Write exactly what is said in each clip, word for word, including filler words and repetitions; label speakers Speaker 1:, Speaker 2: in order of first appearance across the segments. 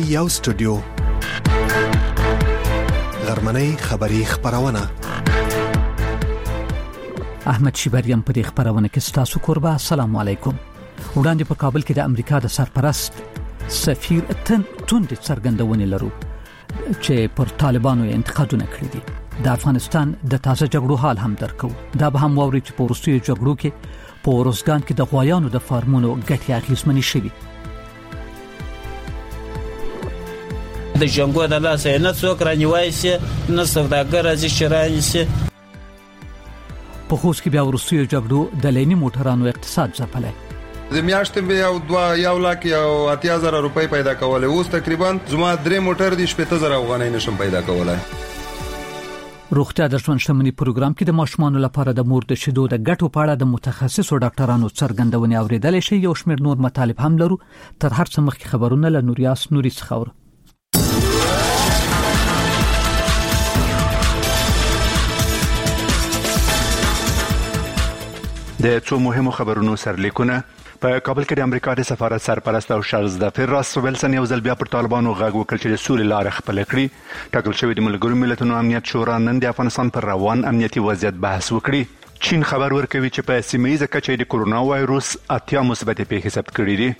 Speaker 1: یو سټوډیو غرمنۍ خبری خبرونه
Speaker 2: احمد شیبریم په دې خبرونه کې ستاسو قربا. السلام علیکم. وړاندې په کابل کې د امریکا د سرپرست سفیر تن توند څرګندونه لرو چې پر طالبانو انتقادونه کړی دي. د افغانستان د تازه جګړو حال هم درکو. دا به هم ووري چې په روسیې جګړو کې په روزګان کې د غوایانو د فارمونو ګټې اخیستمنې شوي.
Speaker 3: د جنګو د لاسه نه څوک رانیوي سي نه سوداګر راځي شرایي سي.
Speaker 2: په خوست کې بیا روسیې جګړو د لینی موټرانو اقتصاد ځپلای.
Speaker 4: د میاشتې به یو دوه یو لاک یو اتیا زره روپۍ پیدا کولای. اوس تقریبا زما درې موټر دي شپږ زره افغانۍ نشم پیدا کولای.
Speaker 2: روغتیا د ژوند شتمنۍ پروګرام کې د ماشومانو لپاره د مور د شیدو د ګټو په اړه د متخصصو ډاکټرانو څرګندونې اوریدل شي. یو شمېر نور مطالب هم لرو. تر هر څه مخکې خبرونه له نوریاس نوري څخه اورو.
Speaker 5: د څو مهمو خبرونو سرلیکونه. په کابل کې د امریکا د سفارت سرپرست او شارلز دافیر راس ویلسن یو ځل بیا پر طالبانو غږ وکړ چې د سولې لارې خپل کړي. ټاکل شوی د ملګرو ملتونو امنیت شورا نن د افغانستان پر روان امنیتي وضعیت بحث وکړي. چین خبر ورکوي چې په سیمه ییزه کچه د کورونا وایروس اتیا مثبتې پیښې ثبت کړي دي.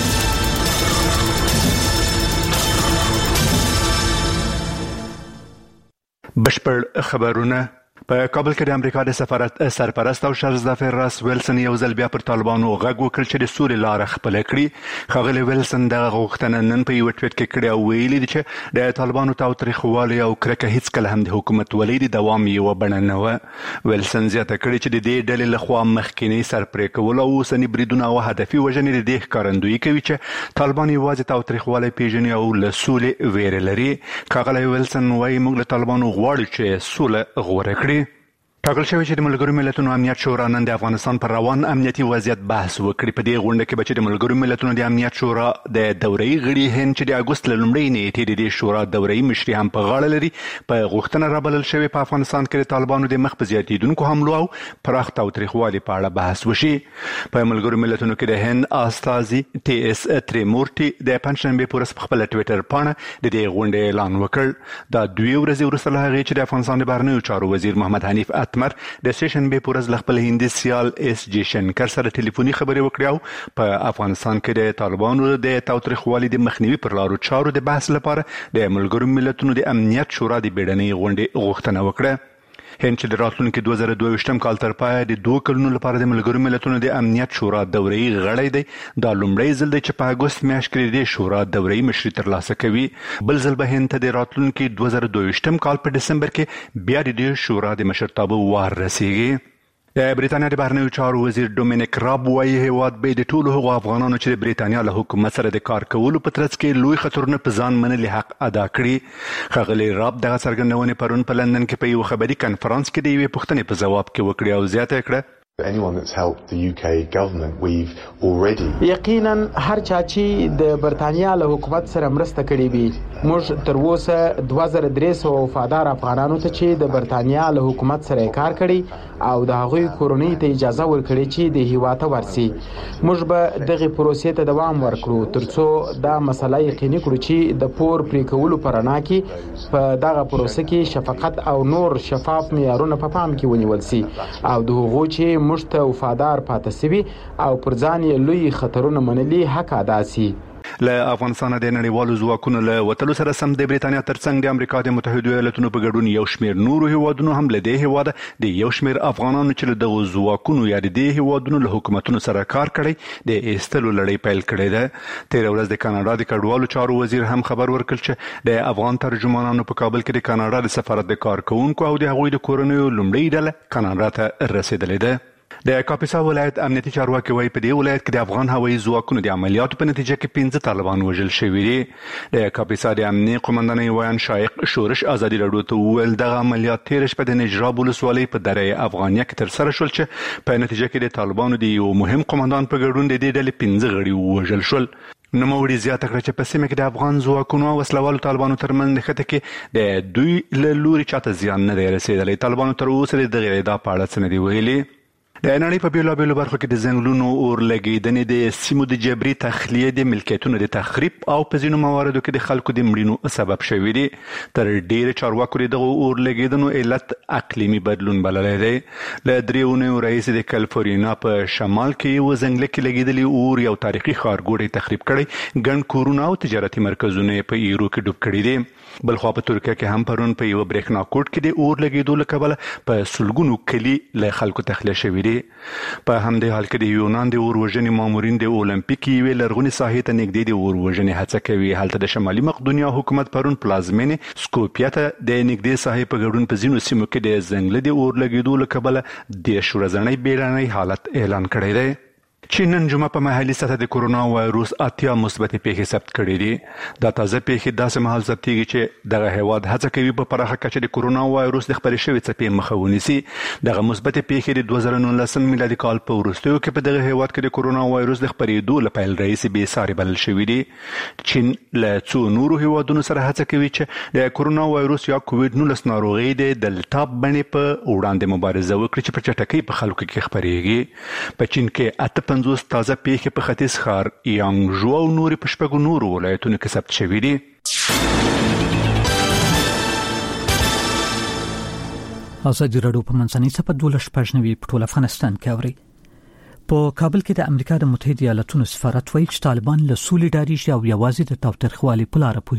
Speaker 5: بشپړ خبرونه. په کابل کې د امریکا د سفارت سرپرست او شارلز دافیر راس ویلسن یو ځل بیا پر طالبانو غږ وکړ چې د سولې لارې خپل کړي. ښاغلی ویلسن دغه غوښتنه نن په یو ټویټ کې کړې او ویلي دي چې د طالبانو تاوتریخوالي او کرکه هیڅ کله هم د حکومت ولې د دوام یو بڼه نه و. ویلسن زیاته کړې چې د دې ډلې لخوا مخکینی سرپرې کول او اوسني بریدونه او هدفي وژنې د دې ښکارندویي کوي چې طالبان یوازې تاوتریخوالی پیژني او له سولې ویره لري. ښاغلی ویلسن وایي موږ له طالبانو غواړو چې سوله غوره کړي. ټاکل شوی چې د ملګرو ملتونو امنیت شورا نن د افغانستان پر روان امنیتي وضعیت بحث وکړي. په دې غونډه کې به چې د ملګرو ملتونو د امنیت شورا د دوره‌ای غړي هند چې د اګوست له لومړۍ نیټې د دې شورا دوره‌ای مشري هم په غاړه لري په غوښتنه رابلل شوی په افغانستان کې د طالبانو د مخ په زیاتېدونکو حملو او پراخ تاوتریخوالي په اړه بحث وشي. په ملګرو ملتونو کې د هند استازي ټي اس تریمورتي د پنځشنبه په ورځ په خپل ټویټر باندې د دې غونډې اعلان وکړ. دا دوی ورځې وروسته له هغې چې د افغانستان د بهرنیو چارو وزیر محمد حنیف اتمر د سټیشن به پورز خپل هندي سیال اس جی شنکر سره ټلیفوني خبرې وکړې او په افغانستان کې د طالبانو د تاوتریخوالي د مخنیوي پر لارو چارو د بحث لپاره د ملګرو ملتونو د امنیت شورا د بیړنۍ غونډې غوښتنه وکړه. هند چې د راتلونکي دوه زره دوه ویشتم کال تر پایه د دوه کلونو لپاره د ملګرو ملتونو د امنیت شورا دوره‌ای غړی دی. دا لومړی ځل دی چې په اګوست میاشت کې د شورا دوره‌ای مشري ترلاسه کوي. بل ځل به هند ته د راتلونکي دوه زره دوه ویشتم کال په دسمبر کې بیا د دې شورا د مشرتابه وار رسیږي. د بریتانیا د بهرنیو چارو وزیر ډومینیک راب وایي هیواد به د ټولو هغو افغانانو چې د بریتانیا له حکومت سره د کار کولو په ترڅ کې لوی خطرونه په ځان منلي حق ادا کړي. ښاغلی راب دغه څرګندونې پرون په لندن کې په یو خبري کنفرانس کې د یوې پوښتنې په ځواب کې وکړې او زیاته کړه
Speaker 6: anyone that's helped the U K government we've already
Speaker 7: یقینا هر چا چې د برتانیا له حکومت سره مرسته کړې وي موږ تر اوسه دوه زره درې سوه وفادار افغانانو ته چې د برتانیا له حکومت سره کار کړي او د هغوی کورنۍ ته اجازه ورکړي چې د هیواد ته ورسي. موږ به دغه پروسې ته دوام ورکړو ترڅو دا مسله یقیني کړو چې د پور پرې کولو په رڼا کې په دغه پروسه کې شفقت او نور شفاف معیارونه په پام کې ونیول سي او د هغو چې موږ ته وفادار پاتې سوي او پر ځان یې لوی خطرونه منلي حق ادا سي.
Speaker 5: له افغانستان د نړیوالو ځواکونو له وتلو سره سم د بریتانیا ترڅنګ د امریکا د متحده ایالاتونو په ګډون یو شمېر نورو هیوادونو هم له دې هیواده د یو شمېر افغانانو چې له دغو ځواکونو یا د دې هیوادونو له حکومتونو سره کار کړی د ایستلو لړۍ پیل کړې ده. تېره ورځ د کاناډا د کډوالو چارو وزیر هم خبر ورکړ چې د افغان ترجمانانو په کابل کې د کاناډا د سفارت د کارکوونکو او د هغوی د کورنیو لومړۍ ډله کاناډا ته رسېدلې ده. د کاپیسا ولایت امنیتي چارواکي وایي په دې ولایت کې د افغان هوایي ځواکونو د عملیاتو په نتیجه کې پنځه طالبان وژل شوي دي. د کاپیسا د امنیي قومندانۍ ویان شایق شورش ازادي راډیو ته وویل دغه عملیات تېره شپه د نجراب ولسوالۍ په دره افغانیه کې ترسره شول چې په نتیجه کې د طالبانو د یو مهم قومندان په ګډون د دې ډلې پنځه غړي ووژل شول. نوموړي زیاته کړه چې په سیمه کې د افغان ځواکونو او وسلوالو طالبانو ترمنځ نښته کې د دوی له لوري چاته زیان نه دی رسېدلی. طالبانو تر اوسه د دغې ادعا په اړه څه نه دي ویلي. د نړۍ په بیلابیلو برخو کې د ځنګلونو اور لګیدنې د سیمو د جبري تخلیه د ملکیتونو د تخریب او په ځینو مواردو کې د خلکو د مړینو سبب شوی دی. تر ډیره چارواکو دغه اور لګیدنو علت اقلیمي بدلون بللی دی. له درې اونیو راهیسې د کالیفورنیا په شمال کې یو ځنګل کې لګیدلی اور یو تاریخي ښارګوټی تخریب کړی، ګڼ کورونه او تجارتي مرکزونه په ایرو کې ډوب کړي دي. بلخوا په ترکیه کې هم پرون په یو برېښنا کوټ کې د اور لګیدو له کبله په سلګونو کلي له خلکو تخلیه شوي دي. په همدې حال کې د یونان د اور وژنې مامورین د اولمپیک یوې لرغونې ساحې ته نږدې د اور وژنې هڅه کوي. هلته د شمالي مقدونیا حکومت پرون پلازمینې سکوپیا ته د نږدې ساحې په ګډون په ځینو سیمو کې د ځنګله د اور لګیدو له کبله دېرش ورځنی بیړنی حالت اعلان کړی دی. چین نن جمعه په محلي سطح د کرونا وایروس اتیا مثبتې پیښې ثبت کړې دي. دا تازه پیښې داسې مهال ثبتېږي چې دغه هیواد هڅه کوي په پراخه کچه د کرونا وایروس د خپرې شوې څپې مخه ونیسي. دغه مثبتې پیښې د دوه زره نولسم میلادي کال په وروستیو کې په دغه هیواد کې د کرونا وایروس د خپرېدو له پیل راهیسې بې ساري بلل شوي دي. چین له څو نورو هیوادونو سره هڅه کوي چې د کرونا وایروس یا کووډ نولس ناروغۍ د دلتا بڼې په وړاندې مبارزه وکړي چې په چټکۍ په خلکو کې خپرېږي. په چین کې اته پنځوس تازه پیښې په ختیځ ښار یانګژو او نورې په شپږو نورو ولایتونو کې ثبت شوي دي.
Speaker 2: ازادي راډیو په منځنۍ سپه دولس شپږ نوي په ټول افغانستان کې اوري. په کابل کې د امریکا د متحده ایالاتونو سفارت وایي چې طالبان له سولې ډاري شي او یوازې د تاوتریخوالي په لاره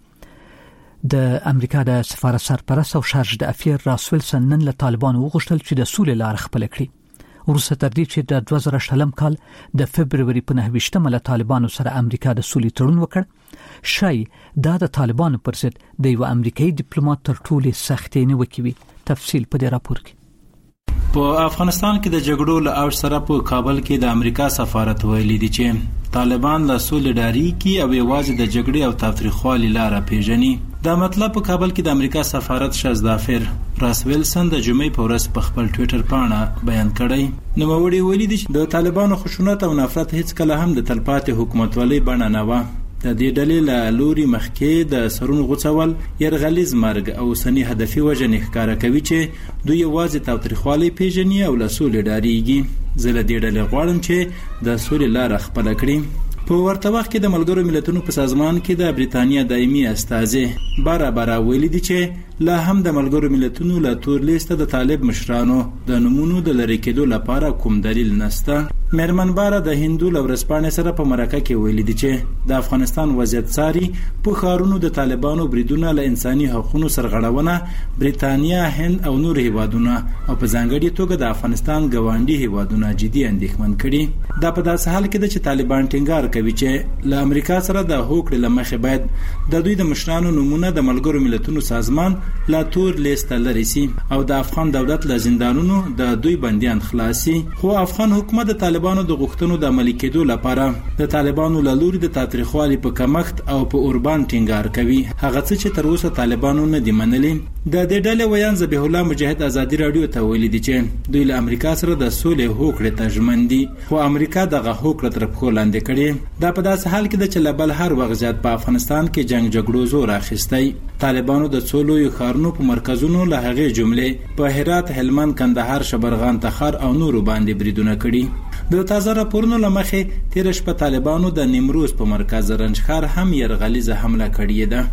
Speaker 2: پوهیږي. د امریکا د سفارت سرپرست او شارج د افیر راس ویلسن نن له طالبانو وغوښتل چې د سولې لاره خپل کړي. وروسته تر دې چې د دوه زره شلم کال د فبروري په نهه ویشتمه له طالبانو سره امریکا د سولې تړون وکړ، شای دا د طالبانو پر ضد د یو امریکایي ډیپلوماټ تر ټولو سختې نیوکې وي. تفصیل په دې راپور کې.
Speaker 8: په افغانستان کې د جګړو له اوج سره په کابل کې د امریکا سفارت ویلي دی چې طالبان له سولې ډاري کی او یوازې د جګړې او تاوتریخوالي لاره پیژني. دا مطلب په کابل کې د امریکا سفارت شازدافر راس ویلسن د جمعې په ورځ په خپل ټوئیټر پاڼه بیان کړی. نوموړي ویلي دی چې د طالبانو خشونت او نفرت هیڅ کله هم د تلپاتې حکومتولۍ بڼه نه و. د دې ډلې له لوري مخکې د سرونو غوڅول، يرغلیز مرګ او سني هدفي وژنې ښکاره کوي چې دوی یوازې تاوتریخوالی پیژني او له سولې ډارېږي. زه له دې ډلې غواړم چې د سولې لاره خپله کړي. په ورته وخت کې د ملګرو ملتونو په سازمان کې د بریتانیا دایمي استازي بارا بارا ویلي دي چې لا هم د ملګرو ملتونو له تور لیسته د طالب مشرانو د نمونو د لری کېدو لپاره کوم دلیل نشته. مېرمن بارا د هندو لورسپانې سره په مرکه کې ویلي دي چې د افغانستان وضعیت څاري. په ښارونو د طالبانو بریدونه له انساني حقوقو سرغړونه بریتانیا، هند او نور هیوادونه او په ځانګړي توګه د افغانستان ګاونډي هیوادونه جدي اندېښمن کړي. دا په داسې حال کې ده چې طالبان ټینګار کوي چې له امریکا سره د هوکړې له مخې باید د دوی د مشرانو نمونه د ملګرو ملتونو سازمان لا تور لیسته لري سي او د افغان دولت له زندانونو د دوی بنديان خلاصي. خو افغان حکومت د طالبانو د غوښتنو د عملي کېدو لپاره د طالبانو له لوري د تاریخوالي په کمښت او په اوربان ټینګار کوي، هغه څه چې تر اوسه طالبانو نه دی منلي. د دې ډلې ویان ذبیح الله مجاهد ازادي رادیو ته ویلي دي چې دوی له امریکا سره د سولې هوکړې ته ژمن دي، خو امریکا دغه هوکړه تر پښو لاندې کړې. دا په داسې حال کې ده چې له بل هر وخت زیات په افغانستان کې جنگ جګړو زور اخیستی. طالبانو د څو لویو ښارونو په مرکزونو له هغې جملې په هرات، هلمند، کندهار، شبرغان، تخار او نورو باندې بریدونه کړي. د تازه راپورونو له مخې تېره شپه طالبانو د نیمروز په مرکز رنجخار هم یرغلیزه حمله کړې ده.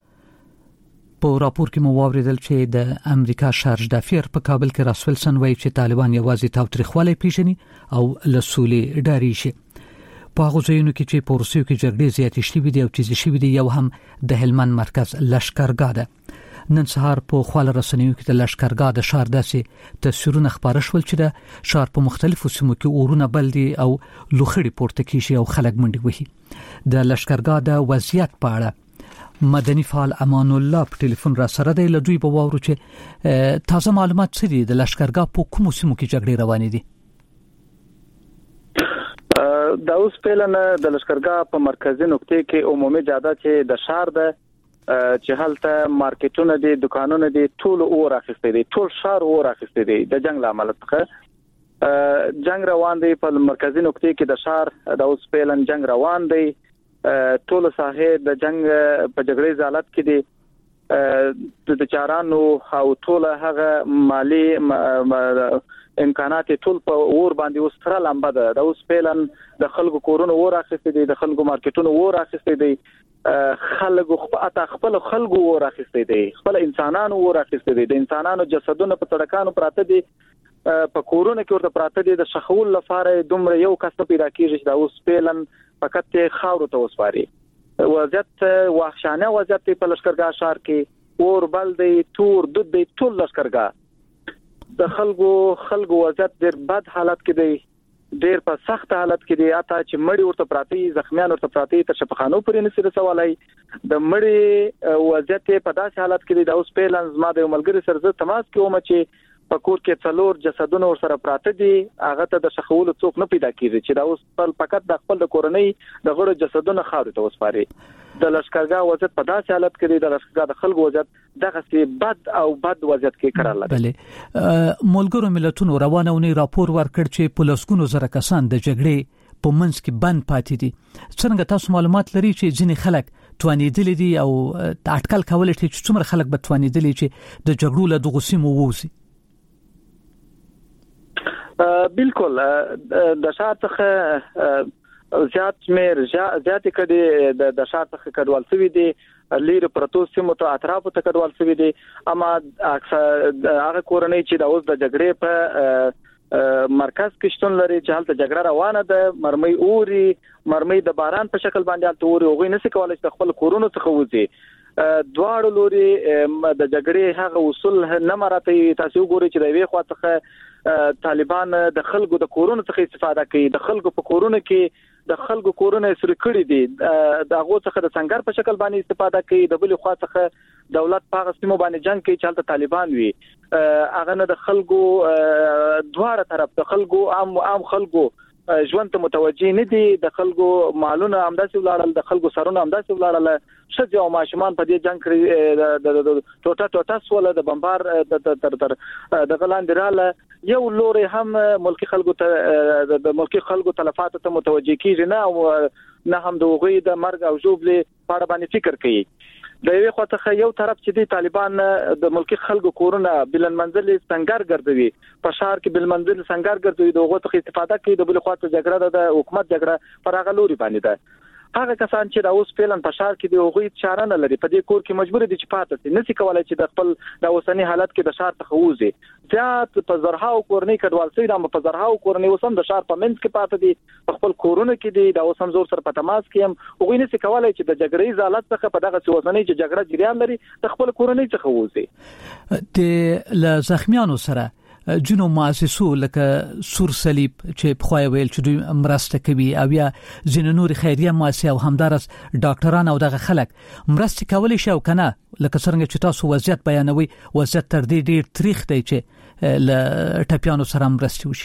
Speaker 2: په راپور کې مو واوریدل چې د امریکا شارج د افیر په کابل کې راس ویلسن وایي چې طالبان یوازې تاوتریخوالی پیژني او له سولې ډاري شي. په هغو ځایونو کې چې په روسیو کې جګړې زیاتې شوې دي او تیزې شوې دي، یو هم د هلمند مرکز لشکرګاه ده. نن سهار په خواله رسنیو کې د لشکرګاه د ښار داسې تصویرونه خپاره شول چې د ښار په مختلفو سیمو کې اورونه بل دي او لوخړې پورته کیږي او خلک منډې وهي. د لشکرګاه د وضعیت په اړه مدني فعال امان الله په ټلیفون را سره دی. له دوی به واورو چې تازه معلومات څه دي، د لشکرګاه په کومو سیمو کې جګړې روانې دي.
Speaker 9: دا اوس پیلنه د لشکرګاه په مرکزي نقطې کې عمومي جاده چې د شهر ده چې هلته مارکیټونه دي، دکانونه دي، ټول اور اخیستي دي، ټول شهر اور اخیستي دي د جنگ لامل څخه. جنگ روان دی په مرکزي نقطې کې د شهر، د اوس پیلن جنگ روان دی. ټول ساحه د جنگ په جګړې زالت کې دي. د چارانو او ټول هغه مالی امکانات ټول په اور باندې اوس تر لامبه ده. د اوس پیلن د خلکو کورونو اور اخیستي دي، د خلکو مارکیټونو اور اخیستي دي، خلکو خپل خپل خلکو اور اخیستي دي، خپل انسانانو اور اخیستي دي، د انسانانو جسدونه په سړکانو پراته دي، په کورونو کې ورته پراته دي. د شخول لپاره دومره یو کس پیدا کیږي چې د اوس پیلن فقط خاورو ته وسپاري. وضعیت وحشانه وضعیت په لشکرګاه ښار کې اور بل دی، تور دود دی، ټول لشکرګاه د خلکو خلکو وضعیت ډېر بد حالت کې دی، ډېر په سخت حالت کې دی. اته چې مړی ورته پراتی، زخمیان ورته پراتی، تر شفاخانو پورې نسی رسولای. د مړی وضعیت په داسې حالت کې دی. د اوس پیلن زما د ملګری سره زه تماس کوم چې په کور کې څلور جسدونه ور سره پراته دي، هغه ته د شخول څوک نه پیدا کیږي چې دا اوس خپل فقط د خپل د کورنۍ د غړو جسدونه خاورې ته وسپاري. د لشکرګاه وضعیت په داسې حالت کې دی، د لشکرګاه د خلکو وضعیت دغه سي بد او بد وضعیت کې قرار لري.
Speaker 2: بله ملګرو ملتونو روانه ونی راپور ورکړ چې پولیسونو زره کسان د جګړې په منځ کې بند پاتې دي. څنګه تاسو معلومات لري چې ځینې خلک توانیدل دي او اټکل کول چې څومره خلک به توانیدل چې د جګړو له دغه سیمو ووزي؟
Speaker 9: بالکل د شار څخه زیات مېر زیات کډي د شار څخه کډوال شوی دي، لیر پروتو سیمو ته اطرافو ته کډوال شوی دي. اما اکثر هغه کورنۍ چې د اوس د جګړې په مرکز کې شتون لري چې هلته جګړه روانه ده، مرمۍ اوري، مرمۍ د باران په شکل باندې هلته اوري، هغه نشي کولای چې خپل کورونو څخه وځي. دواړو لوري د جګړې هغه اصول نه مراته. تاسو ګورئ چې د وی خوا څخه طالبان د خلکو د کورونو څخه استفاده کوي، د خلکو په کورونو کې د خلکو کورونه سره کړی دي، د هغه څخه د څنګه په شکل باندې استفاده کوي. د بل خوا څخه دولت په غسمو باندې جنگ کوي چې هلته طالبان وي. هغه نه د خلکو دواړه طرف د خلکو عام عام خلکو ژوند ته متوجي نه دي، د خلکو مالونه همداسې ولاړل، د خلکو سرونه همداسې ولاړل. شځه او ماشومان په دې جنگ کې د ټوټه ټوټه سول د بمبار تر تر د غلاندراله یو لوري هم ملکی خلکو ته د ملکی خلکو تلفات ته متوجي کیږي نه او نه هم د وغوی د مرګ او ژوبلې په اړه باندې فکر کوي. د یوه خواته یو طرف چې دی طالبان د ملکی خلکو کورونه بلن منزل سنگار ګرځوي، په شهر کې بل منزل سنگار ګرځوي، دغه ته استفاده کوي. د بل خواته جګړه د حکومت جګړه پر هغه لوري باندې ده. هغه کسان چې د اوس پیلن په شهر کې دی هغه چاره نه لري، په دې کور کې مجبور دي چې پاتې شي، نسی کولای چې د خپل د اوسنی حالت کې د شهر څخه وځي. زیات په زرهاو کورنۍ کډوال سي د په زرهاو کورنۍ وسم د شهر په منځ کې پاتې دي، په خپل کورونه کې دي. د اوسم زور سره په تماس کې هم هغه نسی کولای چې د جګړې حالت څخه په دغه اوسنۍ چې جګړه جریان لري د خپل کورنۍ څخه وځي.
Speaker 2: د ل زخمیانو سره جنو مؤسسو لکه سور صلیب چې په خوای ویل چې دوی مرسته کوي او یا ځینې نور خیریه مؤسسې او همدارس ډاکټران او دغه خلک مرسته کولی شي او کنه لکه څنګه چې تاسو وضعیت بیانوي وضعیت تر دې ډیر تاریخ دی چې ل ټپیانو سره مرسته وشي.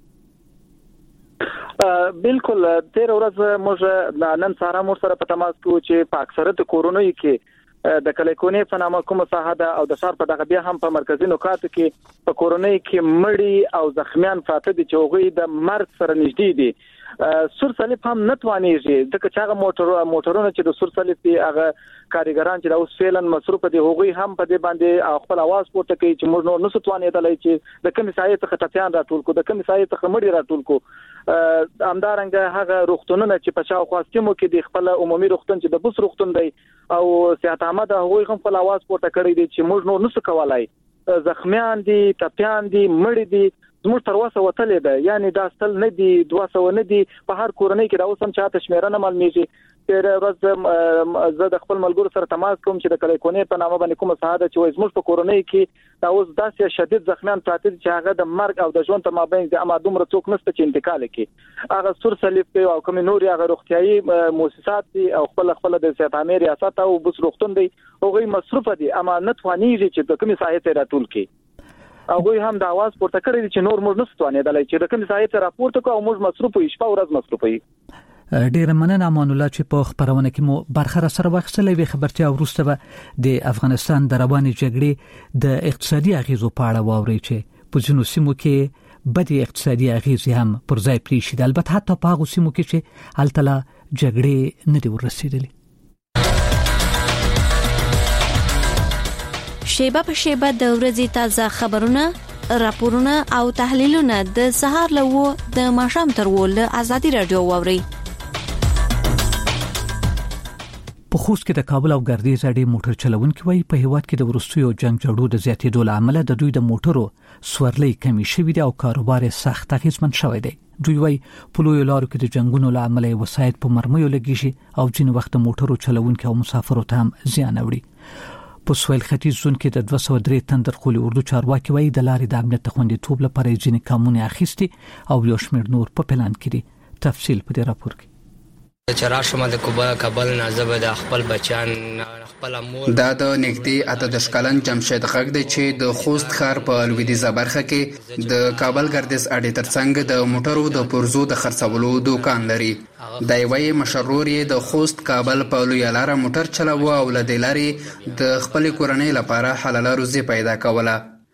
Speaker 9: بالکل تیر ورځ موږ نن سهار مو سره په تماس کې چې په اکثریت کورونو کې د کلیکونې په نامه کومه ساحه ده او د شهر په دغه بیا هم په مرکزی نقاط کې په کورونی کې مړی او زخمیان فاته دي چې هغه د مرګ سره نږدې دي. سور صلیب هم نتوانیږي ځکه چې هغه موټر موټرونه چې د سور صلیب دی هغه کاریګران چې د اوس فعلن مصروف دي هغه هم په دې باندې خپل आवाज پورته کوي چې موږ نور نسوتوانېدلای چې د کوم سایه څخه ټپیان راټول کو، د کوم سایه څخه مړی راټول کو. همدارنګه هغه روغتونونه چې په شاوخوا سیمو کې د خپل عمومي روغتون چې د بوس روغتون دی او سیاحت احمد هغه هم خپل आवाज پورته کړی دی چې موږ نور نسو کولای، زخمیان دي، ټپیان دي، مړی دي، زموږ تر وسه وتلې ده، یعنی دا ستل نه دي دوه سو نه دي. په هر کورنۍ کې دا اوس هم چاته شمیره نه معلومیږي. تیر ورځ زه د خپل ملګرو سره تماس کوم چې د کلیکونې په نامه باندې کومه ساده چې زموږ په کورنۍ کې دا اوس داسې شدید زخمیان پراته دي چې هغه د مرګ او د ژوند تر مابین د اما دومره څوک نشته چې انتقال کړي. هغه سور صلیب او کوم نور هغه روغتيایي مؤسسات دي او خپل خپل د صحت امیر ریاست او بس روغتون دي هغه مصروف دي اما نتوانیږي چې د کومي ساحه ته راټول کړي. هغه هم د आवाज پورته کړی چې نور موږ نستوانېدلای چې د کوم ساحه ته راپورته کوو موږ مصروف یو شپه ورځ مصروف یو.
Speaker 2: ډیر مننه امان الله چې په خبرونه کې مو برخه سره وښلې وي. خبرتیا ورسته به د افغانستان د رواني جګړې د اقتصادي اغیزو په اړه واوري چې په ځینو سیمو کې بدی اقتصادي اغیزې هم پر ځای پرې شي، البته حتی په هغه سیمو کې چې هلته جګړې نه دی ورسېدلې.
Speaker 10: شیبه په شیبه د ورځې تازه خبرونه راپورونه او تحلیلونه د سهار له و د ماښام تر و له ازادي رادیو واوري.
Speaker 2: په خوست کې د کابل او ګردیز اړې موټر چلونکي وایي په هیواد کې د وروستیو جنگ جګړو د زیاتېدو له امله د دوی د موټرو سورلۍ کمی شوې ده او کاروبار یې سخت اغېزمن شوی دی. دوی وایي په لویو لارو کې د جنگونو له امله وسایط په مرمیو لګیږي او ځینې وخت د موټرو چلونکي او مسافرو ته هم زیان اړوي. په سویل ختیځ زون کې د دوه سوه درې تن درخولي اردو چارواکي وایي د لارې د امنیت خوندیتوب لپاره ځینې ګامونه اخیستي او یو شمېر نور په پلان کې دي. تفصیل په دې راپور کې.
Speaker 11: چرا شمه د کابل نازبه د خپل بچان خپل امور دا د نږدې اته د شکلن جمشید غږ دی چې د خوست ښار په لویدیځه برخه کې د کابل ګردیز اډې ترڅنګ د موټرو د پرزو د خرڅولو دوکان لري. د یوې مشرور یې د خوست کابل په لویه لاره موټر چلاوه او له دې لارې د خپل کورنۍ لپاره حلاله روزي پیدا کوله.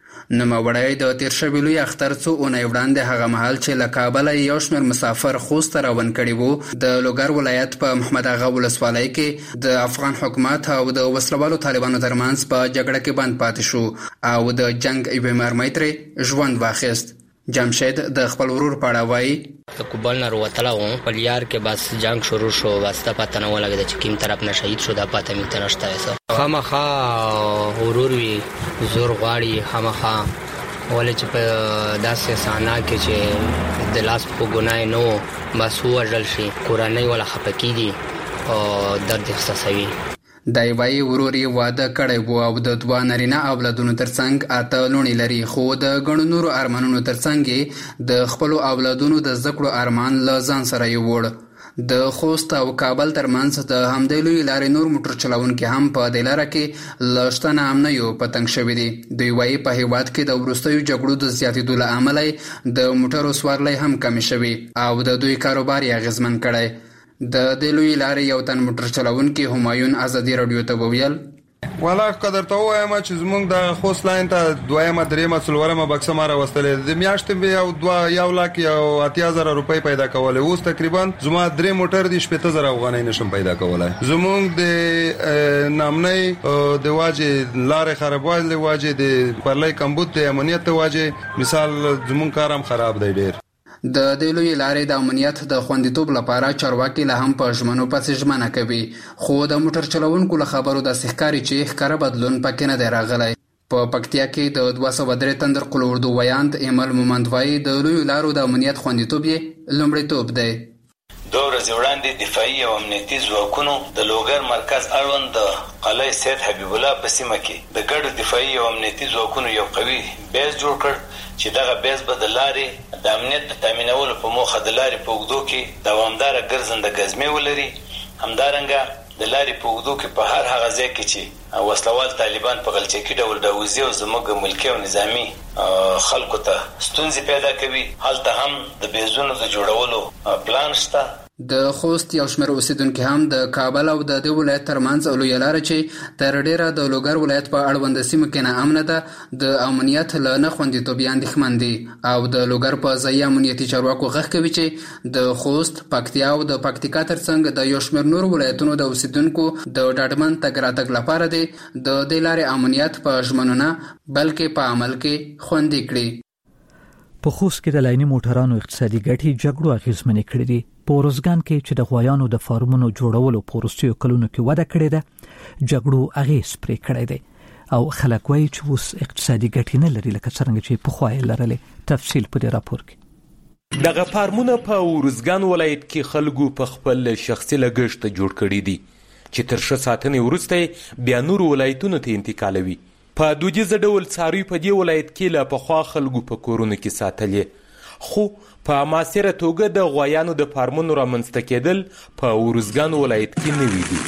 Speaker 11: نوموړی د تیر شوي لوی اختر څو اونۍ وړاندې هغه مهال چې له کابله یو شمېر مسافر خوست ته روان کړي وو د لوګر ولایت په محمد اغا ولسوالۍ کې د افغان حکومت او د وسلوالو طالبانو ترمنځ په جګړه کې بند پاتې شو او د جنگ یوې مرمۍ ترې ژوند واخیست. جمشید د خپل ورور په اړه وایي
Speaker 12: د کوبل نه وروتلی وم په لیار کې بس جنګ شروع شو بس ته پته نه ولګېده چې کوم طرف نه شهید شو دا پته مې ته نشته څه خامخا ورور وي زور غواړي خامخا ولې چې په داسې ساحه کې چې د لاس په ګناه نه و بس ووژل شي کورنۍ ولا خفه کېږي او درد احساسوي.
Speaker 11: د یوې ورور یې واده کړی و او د دوه نارینه اولادونو ترڅنګ اته لوڼې لري خو د ګڼو نورو ارمانونو ترڅنګ یې د خپلو اولادونو د زده کړو ارمان له ځان سره یووړ. د خوست او کابل ترمنځ د همدې لویې لارې نور موټر چلونکي هم په دې لاره کې له شته ناامنیو په تنګ شوي دي. دوی وایي په هیواد کې د وروستیو جګړو د زیاتېدو له امله د موټرو سورلۍ هم کمې شوي او د دوی کاروبار یې اغېزمن کړی. د دې لویې لارې یو تن موټر چلونکي همایون ازادي راډیو ته وویل
Speaker 4: والا قدر ته وایم چې زمونږ د خوست لاین ته دویمه دریمه څلورمه بکسه ما راوستلې د میاشتې به یو دوه یو لاک یو اتیا زره روپۍ پیدا کولی اوس تقریبا زما درې موټر دي شپېته زره افغانۍ نشم پیدا کولی. زمونږ د نامنۍ د واجې لارې خرابوالي د واجې د پرلۍ کمبود د امنیت د واجې مثال زمونږ کار هم خراب دی ډېر.
Speaker 11: د دې لویې لارې د امنیت د خوندیتوب لپاره چارواکي لا هم په ژمنو پسې ژمنه کوي خو د موټر چلونکو له خبرو داسې ښکاري چې ښکاره بدلون پکې نه دی راغلی. په پکتیا کې د دوه سوه درې تن درقل اردو ویاند ایمل مومند وایي د لویو لارو د امنیت خوندیتوب یې لومړیتوب دی.
Speaker 13: دوه ورځې وړاندې دفاعي او امنیتي ځواکونو د لوګر مرکز اړوند د قلعه سید حبیب الله په سیمه کې د ګډو دفاعي او امنیتي ځواکونو یو قوي بیس جوړ کړ چې دغه بیس به د لارې د امنیت د تامینولو په موخه د لارې په اوږدو کې دوامداره ګرځنده ګزمې ولري. همدارنګه د لارې په اوږدو کې په هر هغه ځای کې چې وسلوال طالبان په غلچکي ډول ډاوزي او زموږ ملکي او نظامي خلکو ته ستونزې پیدا کوي هلته هم د بیزونو د جوړولو پلان شته.
Speaker 11: د خوست یو شمېر اوسیدونکي هم د کابل او د دې ولایت ترمنځ لویه لاره چې تر ډېره د لوګر ولایت په اړونده سیمو کې ناامنه ده د امنیت له نه خوندیتوب یې اندېښمن دي او د لوګر په ځایي امنیتي چارواکو غږ کوي چې د خوست پکتیا او د پکتیکا ترڅنګ د یو شمېر نورو ولایتونو د اوسیدونکو د ډاډمن تګ راتګ لپاره دی د دې لارې امنیت په ژمنو نه بلکې په عمل کې خوندي کړي.
Speaker 2: په خوست کې د لایني موټرانو اقتصادي ګټې جګړو اغېزمنې کړې دي. په ارزګان کې چې د غویانو د فارمونو جوړولو په وروستیو کلونو کې وده کړې ده جګړو اغېز پرې کړی دی او خلک وایي چې اوس اقتصادي ګټې نه لري لکه څرنګه چې پخوا یې لرلې. تفصیل په دې راپور کې.
Speaker 14: دغه فارمونه په ارزګان ولایت کې خلکو په خپل شخصي لګښت جوړ کړي دي چې تر څه ساتنې وروسته بیا نور ولایتونو ته انتقالوي. په دودیزه ډول څاروي په دې ولایت کې له پخوا خلکو په کورونو کې ساتلې خو په معاصره توګه د غویانو د فارمونو رامنځته کېدل په ارزګان ولایت کې نوي دي.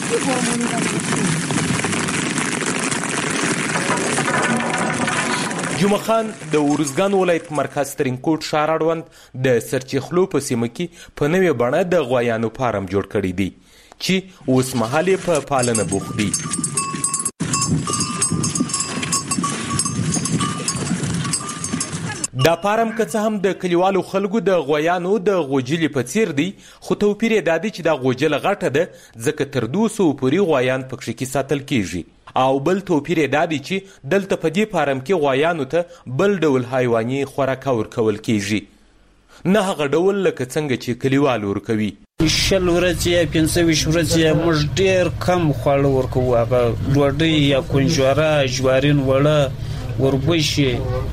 Speaker 14: جمعه خان د ارزګان ولایت مرکز ترینکوټ ښار اړوند د سرچخلو په سیمه کې په نوې بڼه د غویانو فارم جوړ کړی دی چې اوس مهال یې په پالنه بوخت دي. دا فارم که څه هم د کلیوالو خلکو د غویانو د غوجلې په څیر دی خو توپیر یې دا دی چې دا غوجله غټه ده ځکه تر دوه سوه پورې غویان پکښې کې ساتل کیږي او بل توپیر یې دا دی چې دلته په دې فارم کې غوایانو ته بل ډول حیواني خوراکه ورکول کیږي، نه هغه ډول لکه څنګه چې کلیوال ورکوي.
Speaker 3: شل ورځې یا پنځه ویشت ورځې موږ ډېر کم خواړه ورکوو، هغه ډوډۍ یا کنجوره، جوارین وړه، وربشې،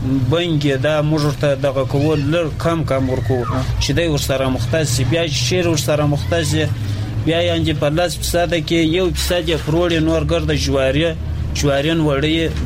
Speaker 3: بنګې، دا موږ ورته دغه کول لږ کم کم ورکوو چې دی ورسره مختص شي. بیا چې شیر ورسره مختص شي بیا یعنې په لس فیصده کې یو فیصد یې پروړې نور ګرده جواري جوارین وړی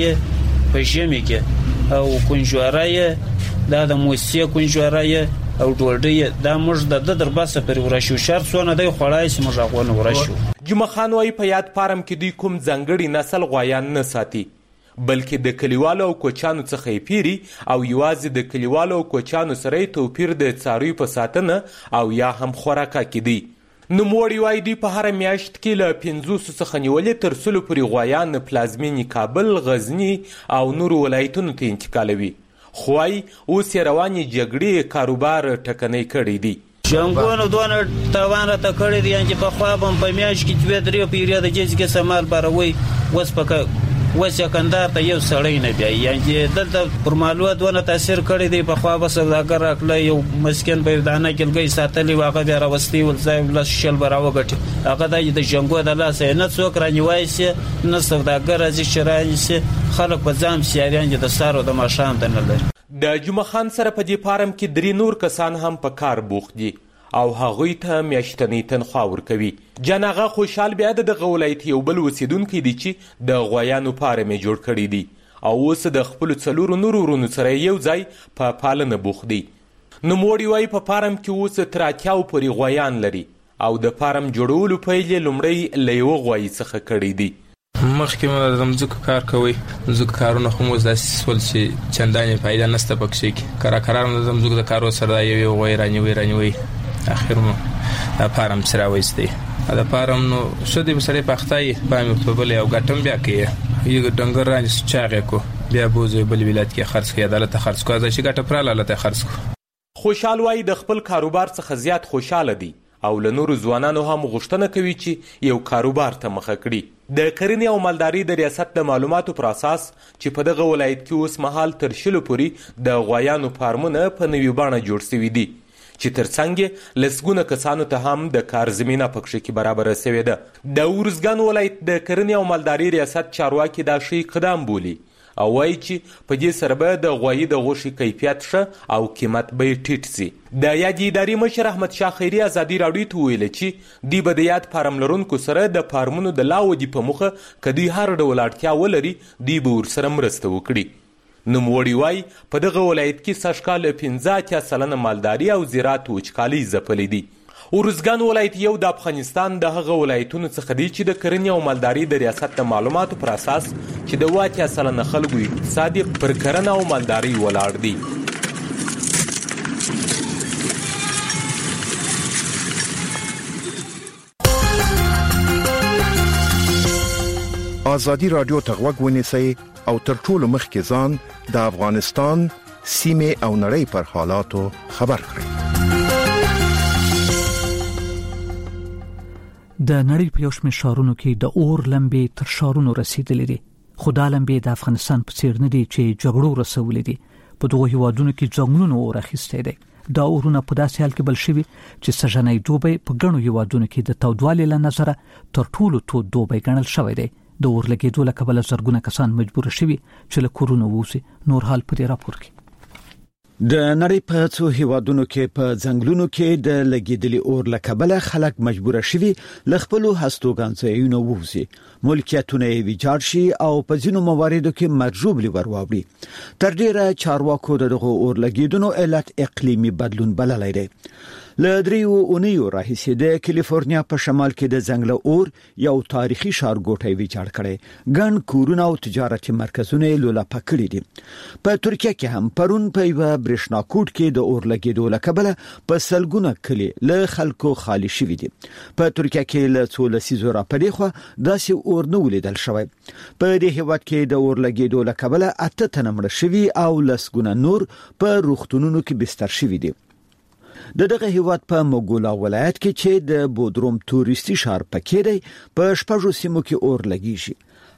Speaker 3: بنګې په ژمي کې، او کنجوره یې دا د موسسې کنجوره یې او ډوډۍ دا موږ د ده در باسه پرې ورشو. شرط څونه دی خوړای چې موږ هغو نه ورشو.
Speaker 14: جمعه خان وایي په یاد فارم کې دوی کوم ځانګړي نسل غوایان نه ساتي، بلکې د کلیوالو او کوچانو څخه یې پیري او یوازې د کلیوالو او کوچانو سره یې توپیر د څارویو په ساتنه او یا هم خوراکه کې دی. نوموړي وایي دوی په هره میاشت کې له پنځوسو څخه نیولې تر سلو پورې غوایان پلازمینې کابل، غزني او نورو ولایتونو ته انتقالوي، خو وایي اوس یې روانې جګړې کاروبار ټکنی کړی دی.
Speaker 3: جنګونو دونه تاوان راته کړی دی چې پخوا به هم په میاشت کې دوې درې پیرې د جیز کې سمال باروي، اوس په اوس یې کندهار ته یو سړی نه بیایي. یعنې دلته پر مالوه دونه تاثیر کړی دی. پخوا به سوداګر راکړه، یو مسکین به یې دانه کلګۍ ساتلي و، هغه بیا راوستی ول ځای لس شل به راوګټي. هغه دا د جنګو د لاسه یې نه څوک رانیوای شي، نه سوداګر راځي چې رانیسي. خلک په ځان سیاریان چې د سهار او د ماښام ته نه لري.
Speaker 14: د جمعه خان سره په دې فارم کې درې نور کسان هم په کار بوخت دي او هغوی ته میاشتنۍ تنخوا ورکوي. جان آغا خوشحال بیا د دغه ولایت یو بل اوسیدونکی دی چې د غوایانو فارم یې جوړ کړی دی او اوس د خپلو څلورو نورو ورونو سره یو ځای په پالنه بوخت دی. نوموړي وایي په فارم کې اوس تر اتیاو پورې غوایان لري او د فارم جوړولو پیل یې لومړی له یوه غوایي څخه کړی دی.
Speaker 15: مخکې مو د مځکو کار کوئ، مځکو کارونه خو مو داسې شول چې چندانې فایده نشته پکښې کې. کرار کرار مو د مځکو د کارو سره دا یو یو غوایي رانیوئ رانیوئ اخر مو دا فارم چې راوایستی. دا فارم نو ښه دی، سړی پخته یې پام یې په بل او ګټم بیا کوي، یو ډنګر رانیسو چاغ یې کو بیا بوځو بل ولایت کې خرڅ کړي، عدالت ته خرڅ کړو، چې ګټه پراله هلته یې خرڅ کړو.
Speaker 14: خوشحال وایي د خپل کاروبار څخه زیات خوشحاله دی او له نورو ځوانانو هم غوښتنه کوي چې یو کاروبار ته مخه کړي. د کرنې او مالدارۍ د ریاست د معلوماتو پر اساس چې په دغه ولایت کې اوس مهال تر شلو پورې د غوایانو فارمونه په نوې بڼه جوړ شوي دي چې ترڅنګ یې لسګونه کسانو ته هم د کار زمینه پکښې کې برابره سوې ده. د ارزګان ولایت د کرنې او مالدارۍ ریاست چارواکي دا ښه اقدام بولي او وایي چې په دې سره به د غوایي د غوښې کیفیت ښه او قیمت به یې ټیټ سي. د یادې ادارې مشر احمد شاه خیري ازادي راډیو ته وویل چې دوی به د یاد فارم لرونکو سره د فارمونو د لا ودې په موخه که دوی هر ډول اړتیا ولري دوی به ورسره مرسته وکړي. نوموړي وایي په دغه ولایت کې سږکال پنځه اتیا سلنه مالداري او زراعت وچکالۍ ځپلې دي. ارزګان ولایت یو د افغانستان د هغه ولایتونو څخه دی چې د کرنې او مالدارۍ د ریاست د معلوماتو پر اساس چې د اوه اتیا سلنه خلکو اقتصاد پر کرنه او مالدارۍ ولاړ دی.
Speaker 16: ازادي رادیو ته غوږ ونیسئ او تر ټولو مخکې ځان د افغانستان سیمې او نړۍ پر حالاتو خبر کړئ.
Speaker 2: د نړۍ په یو شمېر ښارونو کې د اور لمبې تر ښارونو رسیدلې دي، خو دا لمبې د افغانستان په څیر نه دي چې جګړو رسولې دي. په دغو هیوادونو کې ځنګلونو اور اخیستی دی. دا اورونه په داسې حال کې بل شوي چې سږنی دوبی په ګڼو هیوادونو کې د تودوالي له نظره تر ټولو تود دوبی ګڼل شوی دی. د اور لګېدو له کبله زرګونه کسان مجبور شوي چې له کورونو ووځي. نور حال په دې راپور کې.
Speaker 17: د نړۍ په څو هیوادونو کې په ځنګلونو کې د لګیدلي اور له کبله خلک مجبور شوي له خپلو هستوګنځایونو ووځي، ملکیتونه یې ویجاړ شي او په ځینو مواردو کې مرجوبلي ورواوړي. تر ډیره چارواکو دغه اور لګیدنو علت اقلیمي بدلون بللی دی. له دریو اونیو راهیسې د کالیفورنیا په شمال کې د ځنګل اور یو تاریخي ښارګوټی ویجاړ کړی، ګڼ کورونه او تجارتي مرکزونه یې لولپه کړي دي. په ترکیه کې هم پرون په یوه برېښنا کوټ کې د اور لګېدو له کبله په سلګونه کلي له خلکو خالي شوي دي. په ترکیه کې له څو لسیزو راپدې خوا داسې اور نه ولیدل شوی. په دې هېواد کې د اور لګېدو له کبله اته تنه مړه شوي او لسګونه نور په روغتونونو کې بستر شوي دي. د دغه هیواد په موګولا ولایت کې چې د بودروم توریستي ښار پکې دی په شپږو سیمو کې اور لګیږي.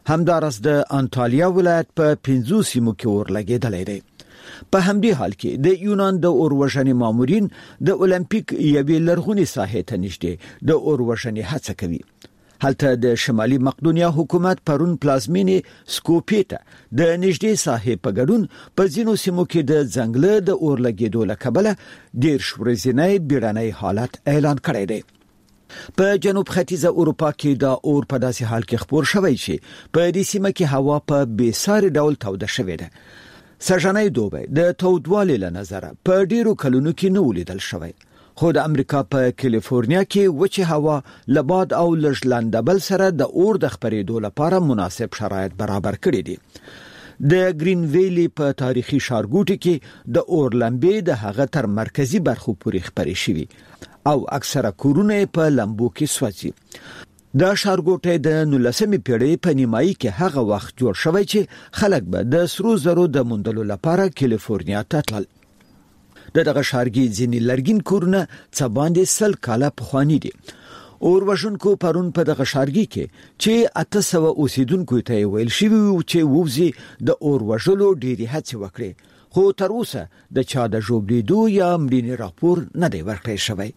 Speaker 17: همدارس د انټالیا ولایت په پنځو سیمو کې اور لګېدلی دی. په همدې حال کې د یونان د اوروژنې مامورین د اولمپیک یوې لرغونې ساحې ته نږدې د اوروژنې هڅه کوي. هلته د شمالي مقدونیا حکومت پرون پلازمینې سکوپې ته د نږدې ساحې په ګډون په ځینو سیمو کې د ځنګله د اور لګېدو له کبله ډېر ورځنی بیړنی حالت اعلان کړی دی. په جنوب ختیځه اروپا کې د اور په داسې حال کې خپور شوی چې په دې سیمه کې هوا په بېساري ډول توده شوې ده. سږنی دوبی د تودوالي له نظره په ډیرو کلونو کې نه ولیدل شوی، خو د امریکا په کالیفورنیا کې وچه هوا له باد او لږ لندبل سره د اور د خپرېدو لپاره مناسب شرایط برابر کړي دي. د گرین ویلی په تاریخي ښارګوټي کې د اور لمبې د هغه تر مرکزی برخو پورې خپرې شوي او اکثره کورونه په لمبو کې سوځي. دا ښارګوټی د نولسمې پیړۍ په نیمایي کې هغه وخت جوړ شوی چې خلک به د سرو زرو د موندلو لپاره کالیفورنیا ته تلل. د دغه ښارګي ځینې لرګین کورونه څه باندې سل کاله پخواني دي. اور وژونکو پرون په دغه ښارګي کې چې اته سوه اوسیدونکو ته ویل شوی و چې ووځي د اور وژلو ډېرې هڅې وکړي، خو تر اوسه د چا د ژوبلیدو یا مړینې راپور نه دی ورکړی شوی.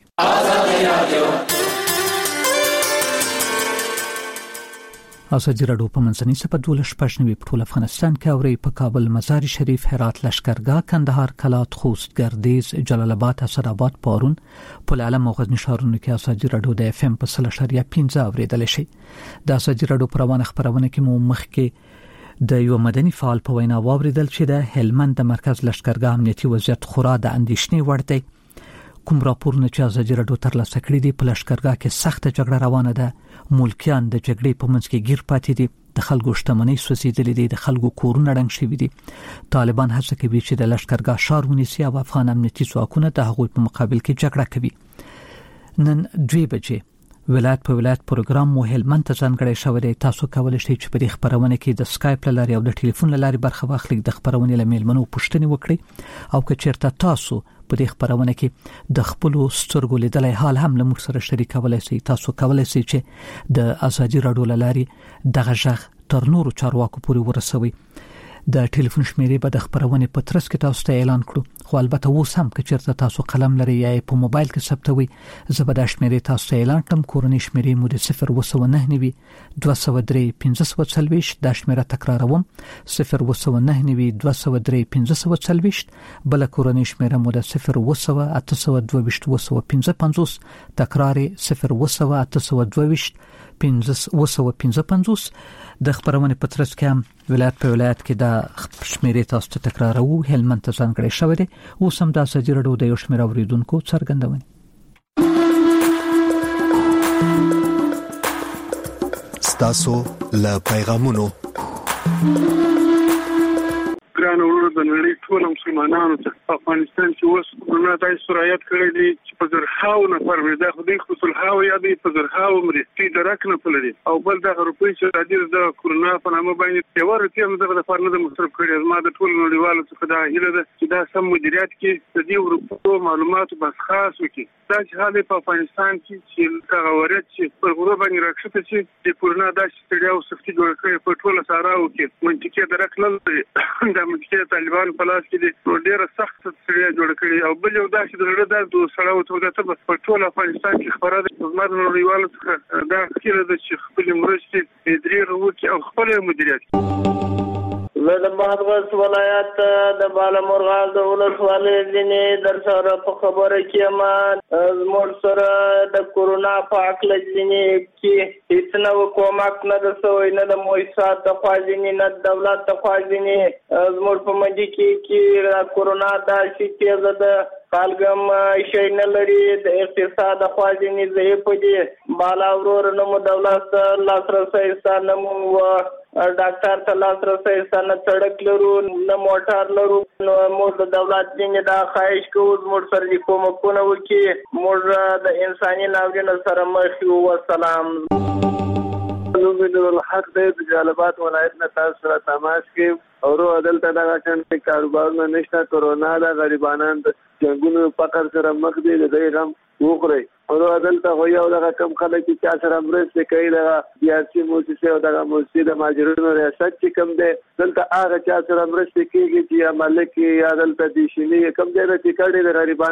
Speaker 2: ازادي راډیو په منځنۍ سپه دولس شپږ نوي په ټول افغانستان کې اوري په کابل، مزار شریف، هرات، لشکرګاه، کندهار، کلات، خوست، ګردیز، جلال آباد، اسداباد، پارون، پل علم او غزنی ښارونو کې ازادي راډیو د اف ام په سل اشاریه پنځه اوریدل شي. د ازادي راډیو پروانه خبرونه کې مو مخ کې د یو مدني فعال په وینا واوریدل چې د هلمند د مرکز لشکرګاه امنیتي وضعیت خورا د اندېښنې وړ دی. کوم راپورونه چې ازادي راډیو ترلاسه کړي دي په لشکرګاه کې سخته جګړه روانه ده. ملکیان د جګړې په منځ کې گیر پاتې دي، د خلکو شتمنۍ سوځېدلې دي، د خلکو کورونه ړنګ شوي دي. طالبان هڅه کوي چې د لشکرګاه ښار ونیسي او افغان امنیتي ځواکونه د هغوی په مقابل کې جګړه کوي. نن دوه بجې ولایت په ولایت پروګرام مو هلمند ته ځانګړی شوی دی. تاسو کولی شئ چې په دې خبرونه کې د سکایپ له لارې او د ټلیفون له لارې برخه واخلئ، د خبرونې له میلمنو پوښتنې وکړئ، او که چېرته تاسو په دې خبرونه کې د خپل سترګو لیدلای حال هم له موږ سره شریکولی شئ. تاسو کولی شئ چې د ازادي راډیو له لارې دغه غږ تر نورو چارواکو پورې ورسوي. د ټلیفون شمیرې به د خبرونې په ترڅ کې تاسو ته اعلان کړو، خو البته اوس هم که چېرته تاسو قلم لرئ یا په موبایل کې ثبتوئ، زه به دا شمیرې تاسو ته اعلان کړم. کورنۍ شمیرې مو د صفر اووه سوه نهه نوي دوه سوه درې پنځه سوه څلوېښت. دا شمیره تکراروم، صفر اووه سوه نهه نوي دوه سوه درې پنځه سوه څلوېښت. بله کورنۍ شمیره مو د صفر اووه سوه اته سوه دوه ویشت اووه سوه پنځه پنځوس. تکرار یې صفر اووه سوه اته سوه دوه ویشت اووه سوه پنځه پنځوس. د خبرونې په ترڅ کې هم ولایت په ولایت کې دا شمیرې تاسو ته تکراروو. هلمند ته ځانګړی شوی دی. اوس هم د ازادي راډیو د یو شمېر اورېدونکو څرګندونې.
Speaker 1: ستاسو له پیغامونو
Speaker 18: ګران ورور د نړۍ ټول مسلمانانو ته افغانستان کې اوس کرونا دای سرایت کړی دی چې په زرهاو نفر مې دا خدای خصوص هاو یا دی په زرهاو مې چې درک نه پلري او بل دا روپۍ چې راځي د کرونا په نامه باندې یو ورته هم دغه لپاره نه مصرف کړی. ما د ټول نړیوالو څخه دا هیله ده چې دا سم مدیریت کې د دې ورپو معلوماتو بس خاص وکړي. دا چې حالې په افغانستان کې چې هغه ورته چې پر غوړو باندې راکښته چې د کرونا داسې ستړیا او سختي جوړ کړي په ټوله ساراو کې منطقي درک نه لري. دا منطقي طالبان په لاس کې دي ډېره سخت ستړیا جوړ کړي. او بل یو داسې د زړه درد او سړاو توګه ته په ټول افغانستان کې خبره ده. زما د نړیوالو څخه دا هیله ده چې خپلې مرستې ادارې وکړي او خپل مدیریت.
Speaker 19: زه د بادغیس ولایت د بالامرغال د ولسوالۍ ځینې در سره په خبره کې یم. زموږ سره د کرونا په هکله ځینې کې هېڅ نه کومک نه ده سوی، نه د مؤسسات د خوا ځینې، نه د دولت د خوا ځینې. زموږ په منډي کې کې کرونا داسې تیزه ده، خلک هم شی نه لري، د اقتصاد د خوا ځینې ضعیفه دي. بالا ورور نه مو دولت ته لاسرسی شته، نه مو ډاکټر ته لاسرسی شته، نه سړک لرو، نه موټر لرو. نو موږ د دولت ځینې دا خواهش کوو زموږ سره دې کومکونه وکړي، موږ د انساني ناورین سره مخ یو. والسلام.
Speaker 20: الحق دی د جلال آباد ولایت نه تاسو سره تماس کې اورو دلته دا څنګه کاروبارونه نشته، کرونا د غریبانو د جنګونو فقر سره مخ دي. د دې غم وکړي ورو دلته خو یو دغه کم خلک چې سره مرسته کوي دغه سیاسي موسسه او دغه موسسه د ماجرونو ریاست چې کم دی دلته هغه چې سره مرسته کوي چې عمل کوي یا دلته د شینی کم دی چې کړي د غریبانو